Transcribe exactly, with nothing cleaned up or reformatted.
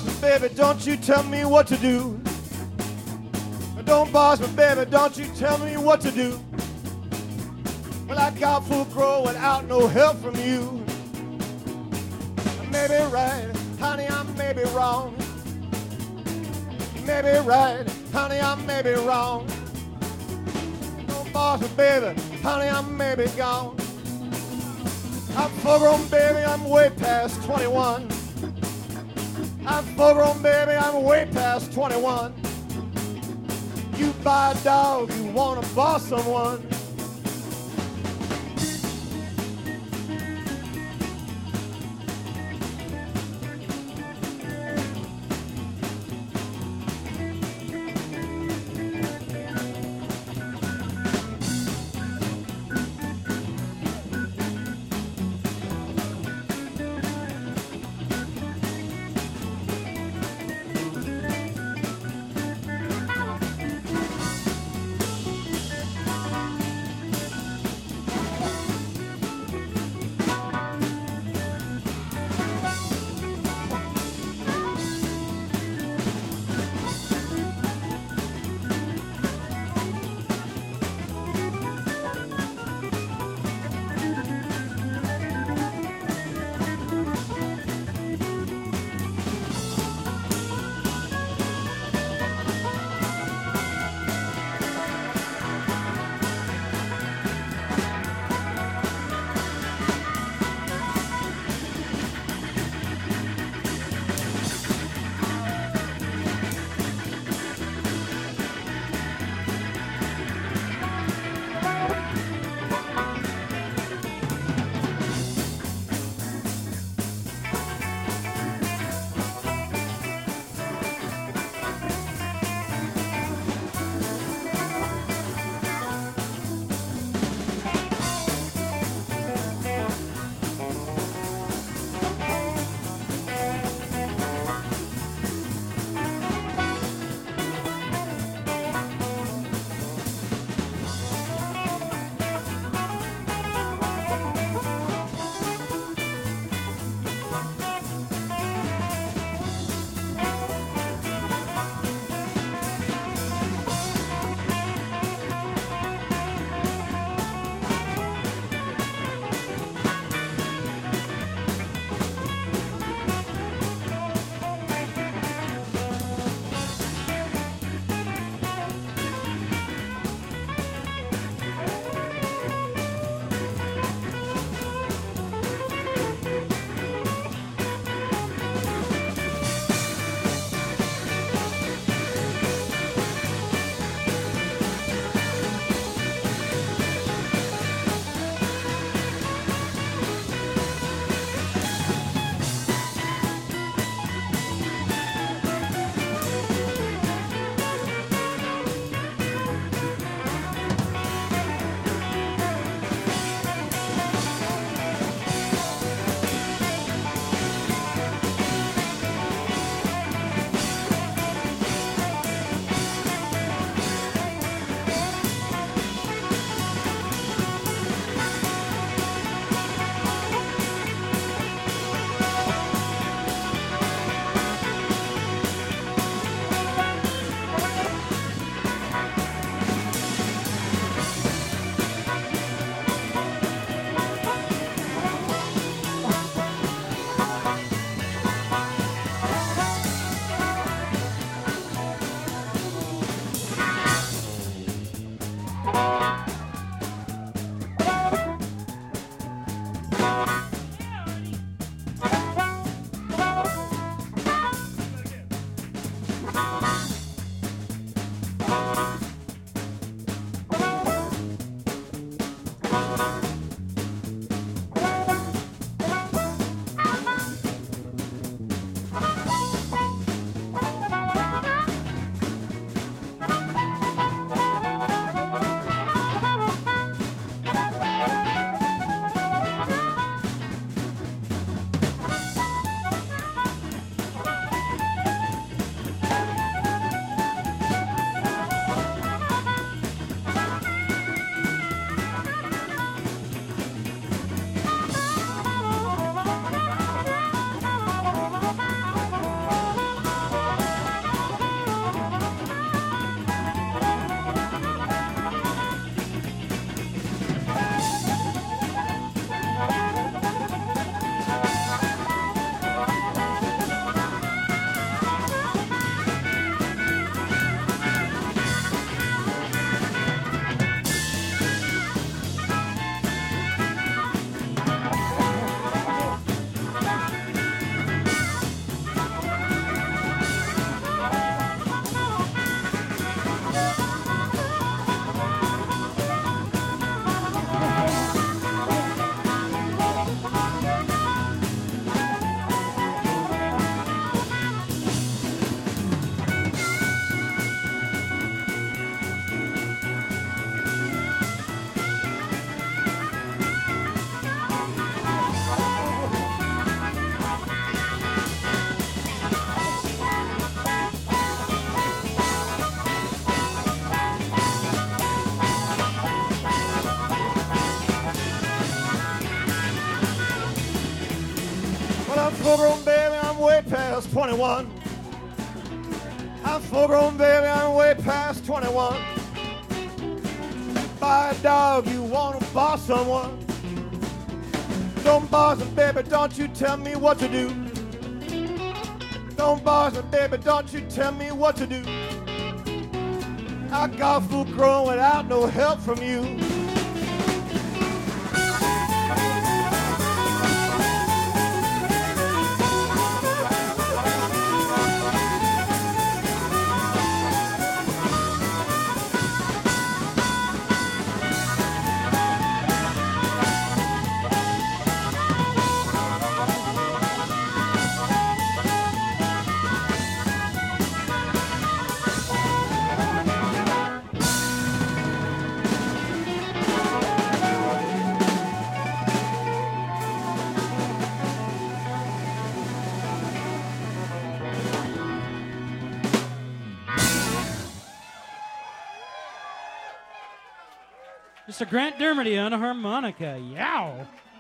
boss me, baby, don't you tell me what to do. Don't boss me, baby, don't you tell me what to do. Well, I got full grow without no help from you. I may be right, honey, I may be wrong. Maybe right, honey, I may be wrong. Don't boss me, baby, honey, I may be gone. I'm full grown, baby, I'm way past twenty-one. I'm full grown, baby, I'm way past twenty-one. You buy a dog, you wanna boss someone. full grown, baby, I'm way past twenty-one. I'm full grown, baby, I'm way past twenty-one. Buy a dog, you wanna boss someone. Don't boss me, baby, don't you tell me what to do. Don't boss me, baby, don't you tell me what to do. I got full grown without no help from you. Mister Grant Dermody on a harmonica. Yow!